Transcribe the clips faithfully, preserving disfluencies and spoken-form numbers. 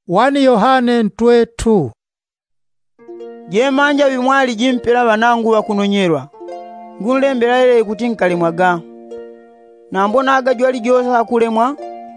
wani Yohane ntwetu. Jemanja bimwali jimpera banangu bakunonyerwa. Ngunlembera ile kuti nkalemwaga. Nambona aga jwali gyosa akulemwa.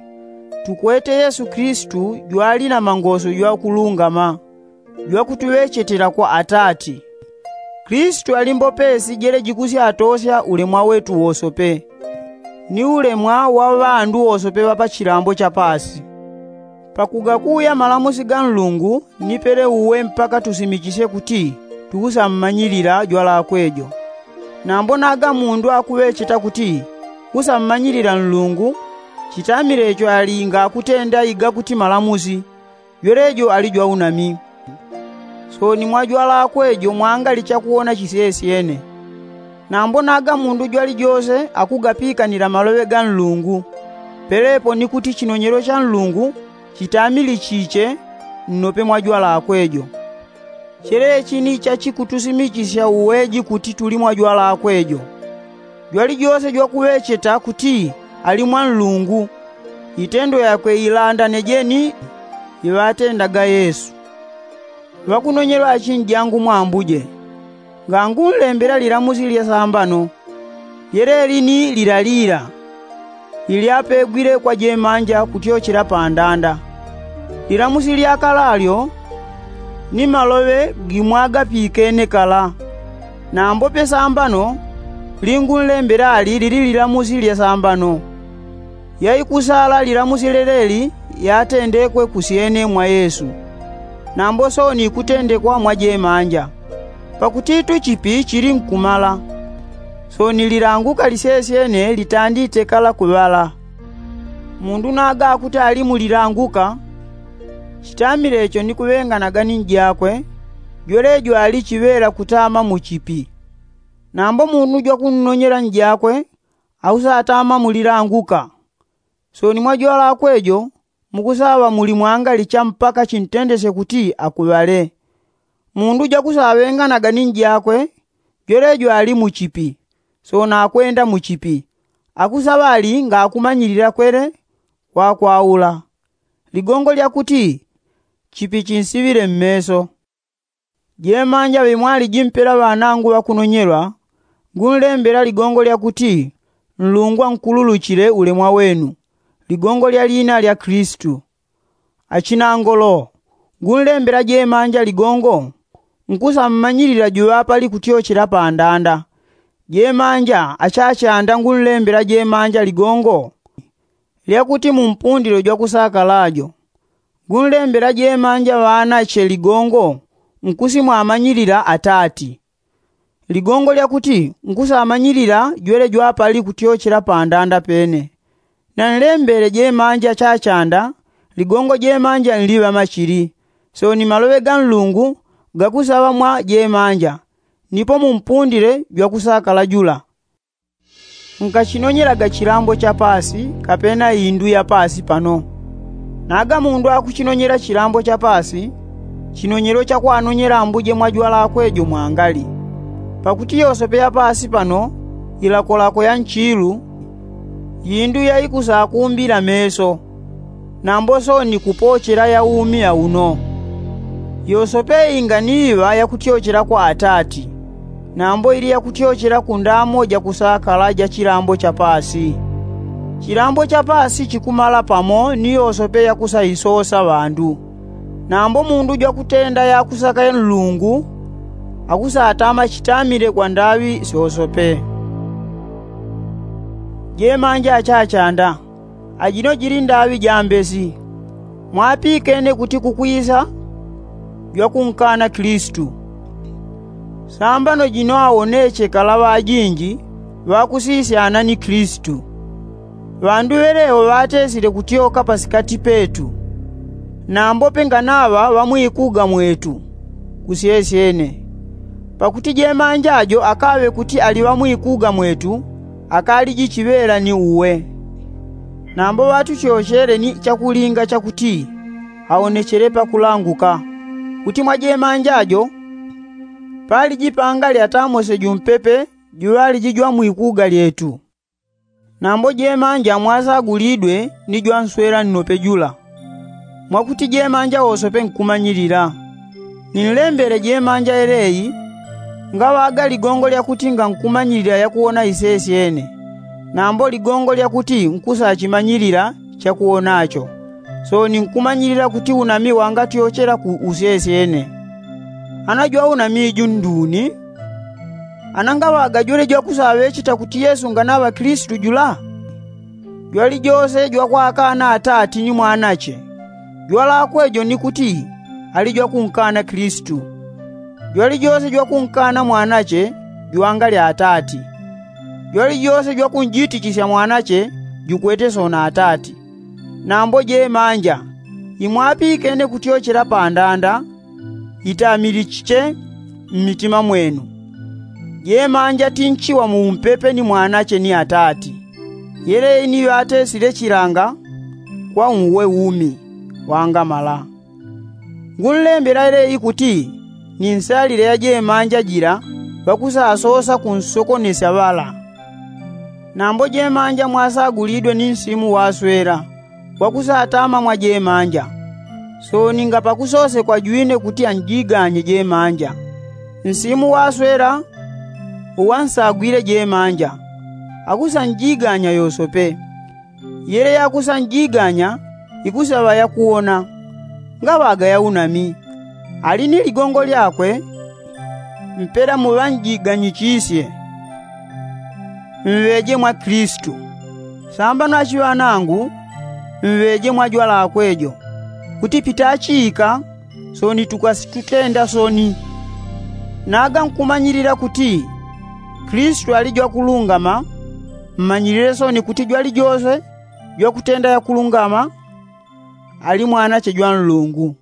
Tukwete Yesu Kristu jwali na mangoso jwa kulungama. Jwa kutuwechetera kwa Atati. Kristu alimbopesi jere jikusi atosya ulemwa wetu wosope. Ni ulemwa wa bandu wosope bapa chilambo cha pasi. Pakugakuya malamusi ga Mulungu nipere uwe mpaka tusimikise kuti tukusammanyirira jwala kwejo. Nambona aga mundu akuwecheta kuti kusammanyirira Mulungu chitamire echo alinga kutenda iga kuti malamusi yorejo alijwa unami. So ni mwajwala kwejo mwangali chakuona chisesi ene. Nambona aga mundu jwali jose akugapikanira malobe ga Mulungu. Perepo ni kuti chinonyero cha Mulungu chitamili chiche nnope mwajwala akwejo. Chere chini cha chikutusimikisha uweji kuti tuli mwajwala akwejo. Jwali jose jwa kuwecheta kuti ali mwa Mulungu. Itendo yakwe ilanda nejeni iwatendaga Yesu. Wakunonyerwa achinjangu mwambuje. Ngangunlembera liramusi lya sambano. Yereli ni liralira. Iliapegwire kwa jemanja kutyochera pandanda. Liramusi lya kalalyo ni malobe gimwaga pikene kala. Na mbope sambano lingunlembera ali liri liramusi lya sambano. Yaikusala liramusi leleli yatendekwe kusiene mwa Yesu. Na mboso ni kutendekwa mwa jemanja. Pakutitu chipi chiri nkumala. So niliranguka lisesiene litandite kala kubala. Mundu naga akuta ali muliranguka. Chitamire echo ni kubenga na gani njakwe. Gyolejo ali chibera kutama mu chipi. Nambo mundu jwa kunonyera njakwe ausa atama muliranguka. So ni mwajwala akwejo mukusaba muli mwanga mpaka chintendese kuti akubale. Mundu jwa kusabenga na gani njakwe gyolejo ali mu chipi. So na akwenda mu chipi. Akusaba ali nga akumanyirira kwere kwa kwaula. Ligongo lya kuti chipi chinsibire mmeso. Jemanja bimwali jimpera banangu bakunonyerwa. Ngunlembera ligongo lya kuti Mulungu ankululukire ulemwa wenu. Ligongo lya lina lya Kristu. Achinangolo. Ngunlembera jemanja ligongo nkusa mmanyirira juwapa li kutyochera pandanda. Jemanja achachanda ngunlembera jemanja ligongo lya kuti mumpundiro jwa kusaka lajo. Ngunlembera jemanja wana che ligongo nkusi mwamanyirira Atati. Ligongo lya kuti nkusa amanyirira jwele jwapa li kutyochera pandanda pene. Na nlembere jemanja chachanda ligongo jemanja nliba machiri. So ni malobe ga Mulungu gakusaba mwa jemanja. Nipo mumpundire jwa kusaka la jula. Nkachinonyera gachirambo cha pasi kapena indu ya pasi pano. Naga mundu akuchinonyera chirambo cha pasi chinonyero cha kwanonyera ambuje mwajwala akwejo mwangali. Pakuti yosope ya pasi pano ilakolako ya nchilu yindu ya ikusa kumbira meso. Namboso ni kupochera ya umi ya uno. Yosope inganiwa ya kutyochera kwa Atati. Nambo ili ya kutyochera kundamo ja kusaka laja chirambo cha pasi. Chirambo cha pasi chikumala pamo ni yosope ya kusaisosa bandu. Nambo mundu jwa kutenda ya kusaka ya Mulungu akusa atama chitamire kwa ndawi sosope. Jemanja achachanda ajino jiri ndawi jambesi. Mwapikene kuti kukwisa jwa kunkana Kristu. Sambano jino aoneche kalawa ajinji wakusisi anani Kristu. Wandu wereo watesire kutioka pasikati petu. Nambo penganava wamuikuga mwetu kusiesiene. Pakuti jemanjajo akawe kuti aliwamuikuga mwetu akali jichibera ni uwe. Nambo watu choshere ni chakulinga chakuti haonecherepa kulanguka. Kuti mwajemanjajo pali jipangali atamose jumpepe juwali jijwa muikuga lietu. Nambo jemanja mwasa gulidwe ni jwa nswera nnope jula. mwakuti jemanja osope nkumanyirira. Ninilembere jemanja eleyi nga waga ligongo lya kuti nga nkumanyirira yakuona isesi ene, nambo ligongo lya kuti nkusa chimanyirira chakuonacho. So ninkumanyirira kuti unami wanga tiochera ku usesi ene. Anajua unami junduni, ananga waga jole jwa kusawe chita kuti Yesu nga naba Kristu jula. Jwali jose jwa kwa akana atati ni mwanache. Jwala kwejo ni kuti alijwa kunkana Kristu. Jwali jose jwa kunkana mwanache juangali atati. Jwali jose jwa kunjiti chisya mwanache jukwete sona atati. Nambo jemanja imwapi kene kutiochera pandanda itamiri chiche mmitima mwenu. Jemanja tinchiwa muumpepe ni mwanache ni atati. Yere iniyo ate sile chiranga kwa unwe umi wanga mala. Ngulembera ere ikuti ninsalire ya jemanja jira bakusa asosa kunsokonesa bala. Nambo jemanja mwasagulidwe ninsimu waswera wakusa atama mwa jemanja. So ninga pakusose kwa juine kuti anjiganye jemanja. Nsimu waswera uwansagwire jemanja akusa njiganya yosope. Yere yakusa njiganya ikusaba ya kuona ngabaga ya unami. Alini ligongo lyakwe mpera mubanjiganyichisye mweje mwa Kristu. Samba nachiwa nangu mweje mwa jwala akwejo kuti pitachika soni tukasitutenda soni. Naga nkumanyirira kuti Kristu alijwa kulungama, mmanyirire soni kuti jwali jose jwa kutenda ya kulungama ali mwanache jwa nlungu.